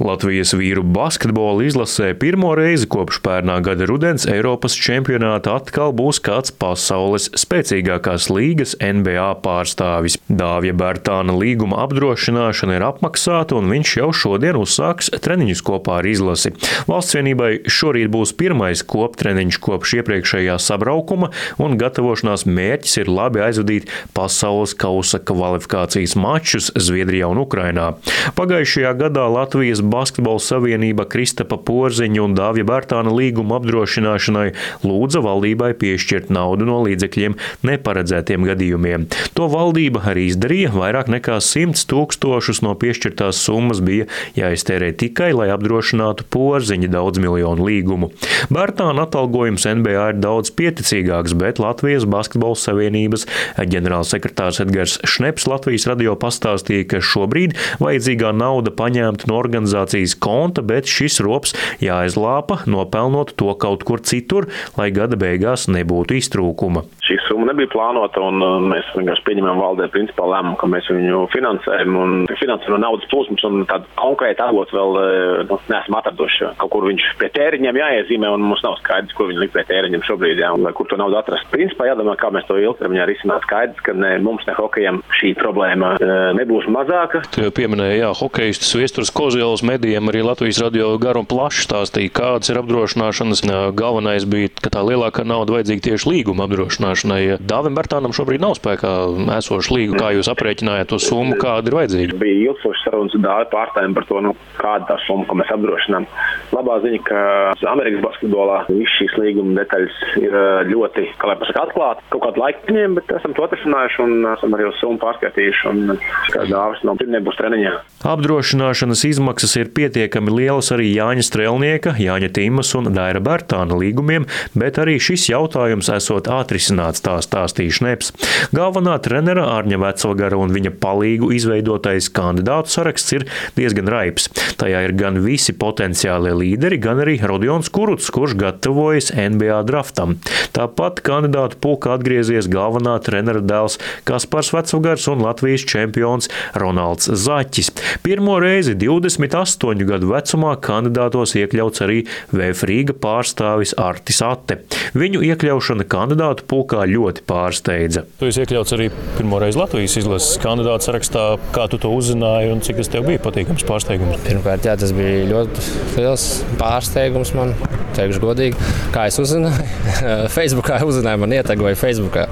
Latvijas vīru basketbola izlasē pirmo reizi kopš pērnā gada rudens Eiropas čempionāta atkal būs kāds pasaules spēcīgākās līgas NBA pārstāvis. Dāvja Bērtāna līguma apdrošināšana ir apmaksāta un viņš jau šodien uzsāks treniņus kopā ar izlasi. Valsts vienībai šorīt būs pirmais koptreniņš kopš iepriekšējā sabraukuma un gatavošanās mērķis ir labi aizvadīt pasaules kausa kvalifikācijas mačus Zviedrijā un Ukrainā. Pagājušajā gadā Latvijas Basketbola savienība Kristapa Porziņa un Dāvja Bērtāna līguma apdrošināšanai lūdza valdībai piešķirt naudu no līdzekļiem neparedzētiem gadījumiem. To valdība arī izdarīja, vairāk nekā 100 000 no piešķirtās summas bija jāiztērē tikai, lai apdrošinātu Porziņa daudzmiljonu līgumu. Bērtāna atalgojums NBA ir daudz pieticīgāks, bet Latvijas Basketbola savienības ģenerālsekretārs Edgars Šneps Latvijas radio pastāstīja, ka šobrīd vajadzīgā nauda paņemta no organizācijas konta, bet šis rops jāizlāpa, nopelnot to kaut kur citur, lai gada beigās nebūtu iztrūkuma. Šī summa nebija plānota, un mēs vienkārši pieņemam valdē principā lēmumu, ka mēs viņu finansējam, un finansējam no naudas plūsmas, un tādu konkrētu avotu vēl neesam atraduši. Kaut kur viņš pie tēriņiem jāiezīmē, un mums nav skaidrs, kur viņi likt pie tēriņiem šobrīd, vai kur to naudu atrast. Principā jādomā, kā mēs to ilgtermiņā risināt. Skaidrs, ka ne mums, ne hokejam šī problēma nebūs mazāka. Tu jau pieminēji, hokejistus Viestures Kozielas medijiem arī Latvijas radio garu un plaši stāstīja, kādas ir apdrošināšanas. Galvenais bija, ka tā lielākā nauda vajadzīga tieši līguma apdrošināšanai. Dāvim Bērtānam šobrīd nav spēkā esoša līga. Kā jūs aprēķinājāt to summu, kāda ir vajadzīga? Bija ilgstošas sarunas Dāvi pārstāvjiem par to, kāda tā summa, ko mēs apdrošinām. Labā ziņa, ka Amerikas basketbolā viss šīs līguma detaļas ir ļoti, kā lai pasaka, atklāti. Kaut kādu laiku paņēma, bet esam to atrisinājuši un esam arī uz summu pārskaitījuši un kā Dāvis nebūs treniņā. Apdrošināšanas izmaksas ir pietiekami lielas arī Jāņa Strelnieka, Jāņa Timas un Daira Bērtāna līgumiem, bet arī šis jautājums esot atrisināts, tā stāstīja Šneps. Galvenā trenera Ārņa Vecvagara un viņa palīgu izveidotais kandidātu saraksts ir diezgan raips. Tajā ir gan visi potenciālie līderi, gan arī Rodions Kuruts, kurš gatavojas NBA draftam. Tāpat kandidātu pulkā atgriezies galvenā trenera dēls Kaspars Vecvagars un Latvijas čempions Ronalds Zaķis. Pirmo reizi 28 gadu vecumā kandidātos iekļauts arī VF Rīga pārstāvis Artis Atte. Viņu iekļaušana kandidātu pulkā ļoti pārsteidza. Tu esi iekļauts arī pirmo reizi Latvijas izlases kandidātu sarakstā. Kā tu to uzzināji un cik tas tev bija patīkams pārsteigums? Pirmkārt, tas bija ļoti liels pārsteigums man, teikšu godīgi. Kā es uzzināju? Facebookā uzzināju, man ietegoja Facebookā.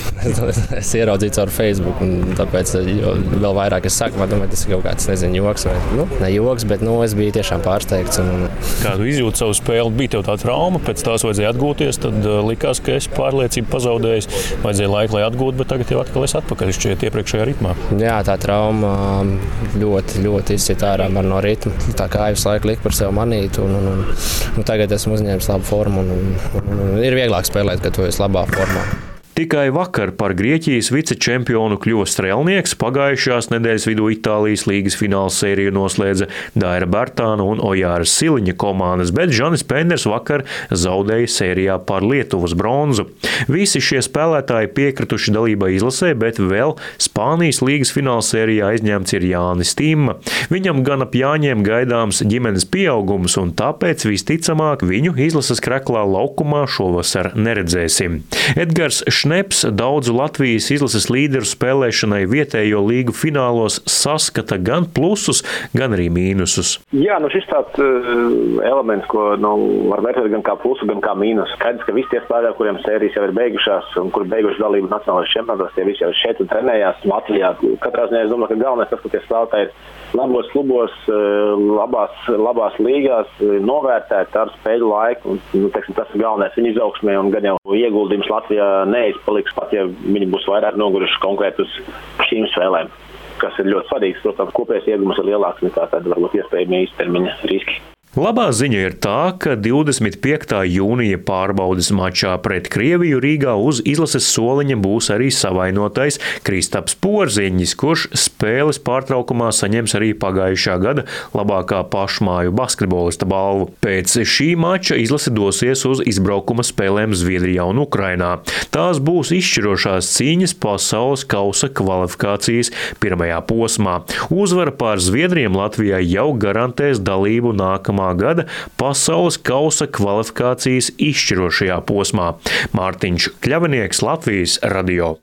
Es ieraudzīju caur Facebook, un tāpēc vēl vairāk es saku, man domāju, tas ir kaut kāds, nezinu, joks vai, ne joks, bet, es biju tiešām pārsteigts. Kā tu izjūti savu spēli? Bija tev tā trauma, pēc tās vajadzēja atgūties, tad likās, ka esi pārliecību pazaudējis, vajadzēja laiku, lai atgūtu, bet tagad jau atkal esi atpakaļ šķiet iepriekšējā ritmā. Jā, tā trauma ļoti, ļoti izcīt ārā man no ritma. Tā kā visu laiku lika par sevi manīt, un tagad esmu uzņēmis labu formu, un ir vieglāk spēlēt, kad tu esi labā formā. Tikai vakar par Grieķijas vicečempionu kļuva Strelnieks, pagājušās nedēļas vidū Itālijas līgas fināls sēriju noslēdza Daira Bērtāna un Ojāras Siliņa komandas, bet Žanis Penners vakar zaudēja sērijā par Lietuvas bronzu. Visi šie spēlētāji piekrituši dalībai izlasē, bet vēl Spānijas līgas fināls sērijā aizņemts ir Jānis Timma. Viņam gan ap Jāņiem gaidāms ģimenes pieaugums, un tāpēc visticamāk viņu izlases kreklā laukumā šovasar neredzēsim. Edgars Šneps daudzu Latvijas izlases līderu spēlēšanai vietējo līgu finālos saskata gan plusus, gan arī mīnusus. Jā, šis tāds elements, ko var vērtēt gan kā plusu, gan kā mīnusu. Skaidrs, ka visi tie spēlētāji, kuriem sērijas jau ir beigušās un kuri beiguši dalību nacionālajos čempionātos, tie visi jau šeit un trenējās Latvijā. Katrā ziņā es domāju, ka galvenais tas, ka tie spēlētāji ir labos klubos, labās līgās, novērtēt ar spēļu laiku. Tas ir galvenais viņa izaugsmē un gan jau ieguldījums Latvijā neizpaliks pat, ja viņi būs vairāk noguruši konkrēt uz šīm spēlēm, kas ir ļoti svarīgs. Protams, kopējais iegums ir lielāks nekā tāda varbūt iespējami īstermiņa riski. Labā ziņa ir tā, ka 25. jūnija pārbaudes mačā pret Krieviju Rīgā uz izlases soliņa būs arī savainotais Kristaps Porziņģis, kurš spēles pārtraukumā saņems arī pagājušā gada labākā pašmāju basketbolista balvu. Pēc šī mača izlase dosies uz izbraukuma spēlēm Zviedrijā un Ukrainā. Tās būs izšķirošās cīņas pasaules kausa kvalifikācijas pirmajā posmā. Uzvara pār Zviedriem Latvijai jau garantēs dalību nākamā gada pasaules kausa kvalifikācijas izšķirošajā posmā. Mārtiņš Kļavinieks, Latvijas radio.